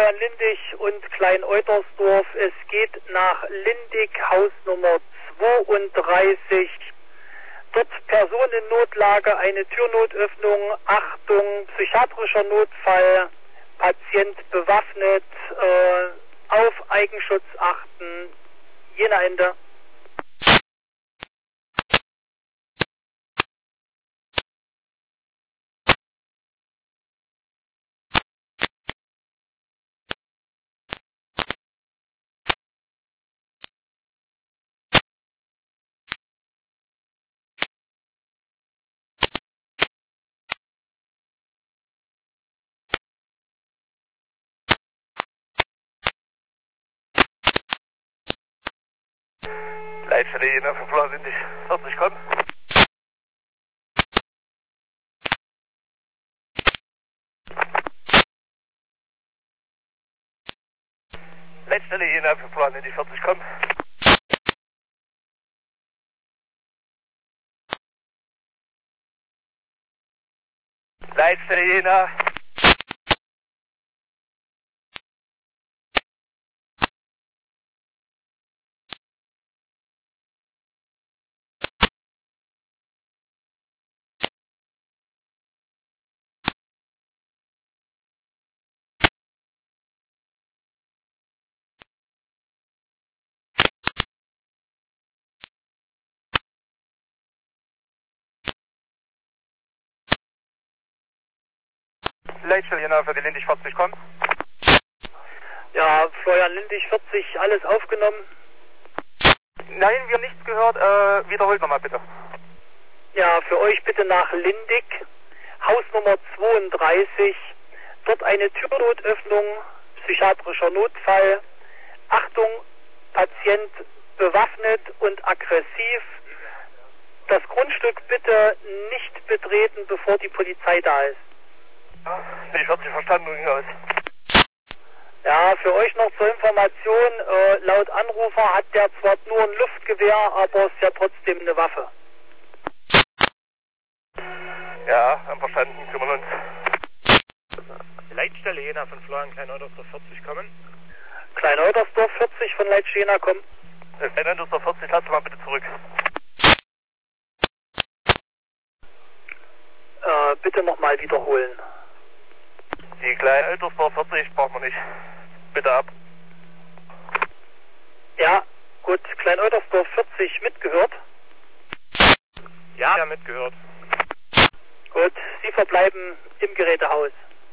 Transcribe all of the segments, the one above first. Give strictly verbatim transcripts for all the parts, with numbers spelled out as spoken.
Florian Lindig und Klein-Eutersdorf. Es geht nach Lindig, Hausnummer zweiunddreißig. Dort Person in Notlage, eine Türnotöffnung, Achtung, psychiatrischer Notfall, Patient bewaffnet, äh, auf Eigenschutz achten, Jena Ende. Leitstelle Jena für Florian Lindig, vierzig kommen. Leitstelle Jena für Florian Lindig, vierzig kommen. Leitstelle Jena. Leitstelle Jena für die Lindig, vierzig kommen. Ja, Florian Lindig, vierzig, alles aufgenommen. Nein, wir haben nichts gehört. Äh, wiederholt nochmal bitte. Ja, für euch bitte nach Lindig, Hausnummer zweiunddreißig. Dort eine Türnotöffnung, psychiatrischer Notfall. Achtung, Patient bewaffnet und aggressiv. Das Grundstück bitte nicht betreten, bevor die Polizei da ist. Ich habe Sie verstanden, ging aus. Ja, für euch noch zur Information, äh, laut Anrufer hat der zwar nur ein Luftgewehr, aber ist ja trotzdem eine Waffe. Ja, haben verstanden, kümmern uns. Leitstelle Jena von Florian Klein-Eutersdorf, vierzig kommen. Klein-Eutersdorf, vierzig von Leitstelle Jena kommen. Klein-Eutersdorf, vierzig, lass mal bitte zurück. Äh, bitte nochmal wiederholen. Die Klein-Eutersdorf, vierzig, brauchen wir nicht. Bitte ab. Ja, gut, Klein-Eutersdorf, vierzig, mitgehört? Ja, ja, mitgehört. Gut, Sie verbleiben im Gerätehaus.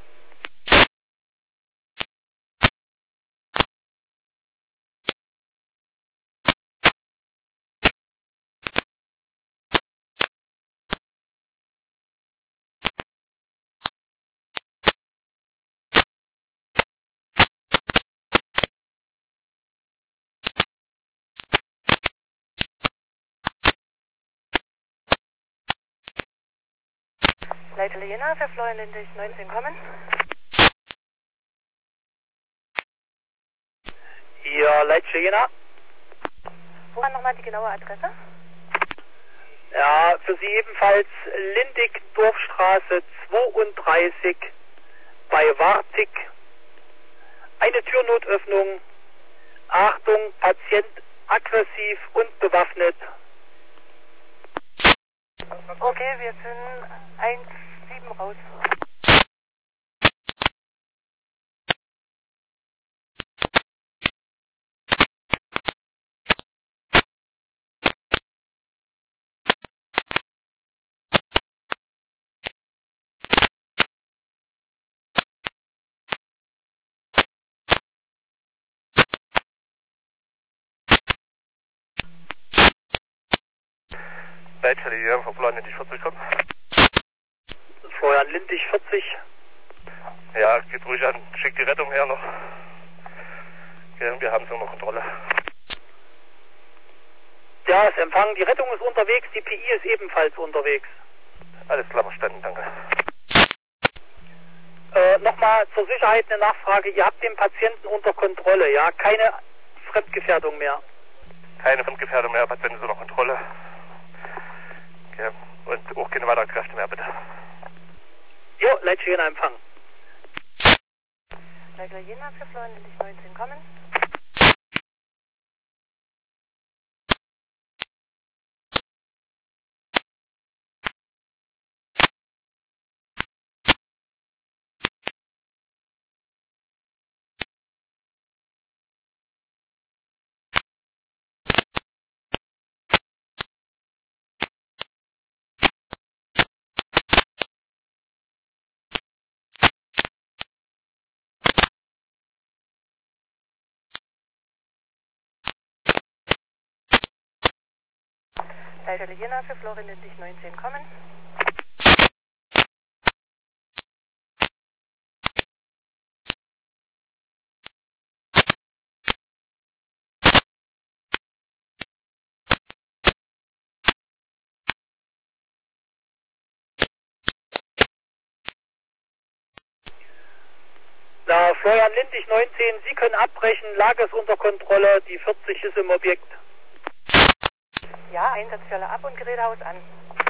Leitstelle Jena für Florian Lindig, neunzehn kommen. Ja, Leitstelle Jena. Wo war nochmal die genaue Adresse? Ja, für Sie ebenfalls Lindig, Dorfstraße zweiunddreißig bei Wartig. Eine Türnotöffnung. Achtung, Patient aggressiv und bewaffnet. Okay, wir sind eins sieben raus. Leitstelle Jena für Florian Lindig, vierzig kommen. Florian Lindig, vierzig. Ja, geht ruhig an. Schickt die Rettung her noch. Ja, wir haben es unter Kontrolle. Ja, ist Empfang. Die Rettung ist unterwegs, die P I ist ebenfalls unterwegs. Alles klar, verstanden, danke. Äh, Nochmal zur Sicherheit eine Nachfrage. Ihr habt den Patienten unter Kontrolle, ja? Keine Fremdgefährdung mehr. Keine Fremdgefährdung mehr, Patienten sind unter Kontrolle. Ja, und auch keine weiteren Kräfte mehr, bitte. Jo, Leitstelle Jena, Empfang. Jena für Florian Lindig neunzehn kommen. Leitstelle Jena für Florian Lindig neunzehn kommen. Na, Florian Lindig neunzehn, Sie können abbrechen, Lage ist unter Kontrolle, die vierzig ist im Objekt. Ja, Einsatzstelle ab und Gerätehaus an.